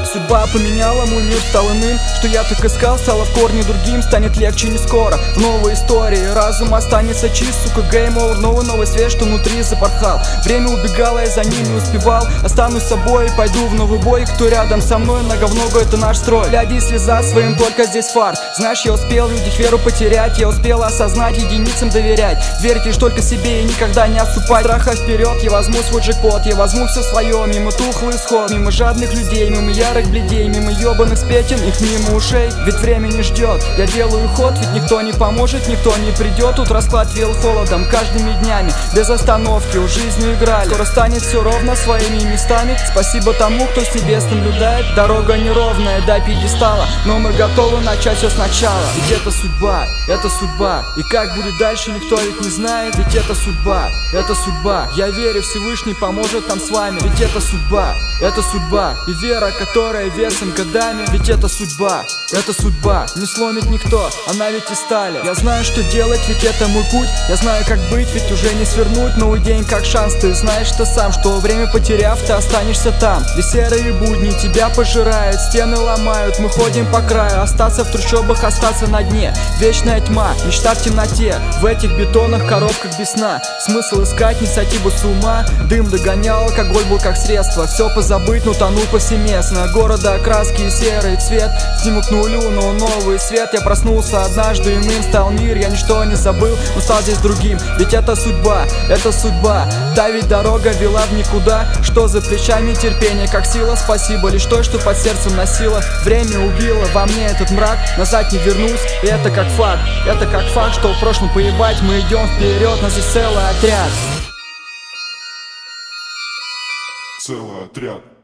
Судьба поменяла, мой мир стал иным. Что я так искал, стало в корне другим. Станет легче не скоро, в новой истории разум останется чист, сука, гейм овер. Новый свет, что внутри запорхал. Время убегало, я за ним не успевал. Останусь собой и пойду в новый бой. Кто рядом со мной, много в ногу, это наш строй. Гляди, слеза своим, только здесь фарт. Знаешь, я успел в людях веру потерять. Я успел осознать, единицам доверять. Верить лишь только себе и никогда не отступать. Страха вперед, я возьму свой джекпот. Я возьму все свое, мимо тухлый исход. Мимо жадных людей, мимо ярых бледей. Мимо ебаных сплетен, их мимо ушей. Ведь время не ждет, я делаю ход. Ведь никто не поможет, никто не придет. Тут расклад вел холодом, каждыми днями без остановки у жизни играли. Скоро станет все ровно своими местами. Спасибо тому, кто с небес наблюдает. Дорога неровная до пьедестала, но мы готовы начать все сначала. Ведь это судьба, это судьба. И как будет дальше, никто ведь не знает. Ведь это судьба, это судьба. Я верю, Всевышний поможет нам с вами. Ведь это судьба, это судьба. И вера, которая весом годами. Ведь это судьба, это судьба. Не сломит никто, она ведь и стали. Я знаю, что делать, ведь это мой путь. Я знаю, как быть, ведь уже не свернуть. Новый день как шанс, ты знаешь ты сам, что время потеряв, ты останешься там, где серые будни тебя пожирают, стены ломают, мы ходим по краю. Остаться в трущобах, остаться на дне. Вечная тьма, мечта в темноте. В этих бетонных коробках без сна. Смысл искать, не сойти бы с ума. Дым догонял, алкоголь был как средство. Все позабыть, но тону повсеместно. Города окраски и серый цвет снимут к нулю, но новый свет. Я проснулся однажды иным, стал мир. Я ничто не забыл, но стал здесь другим. Ведь это судьба, это судьба. Та ведь дорога вела в никуда. Что за плечами терпение, как сила. Спасибо лишь той, что под сердцем носила. Время убило во мне этот мрак. Назад не вернусь, и это как факт. Это как факт, что в прошлом поебать. Мы идем вперед, нас здесь целый отряд. Целый отряд.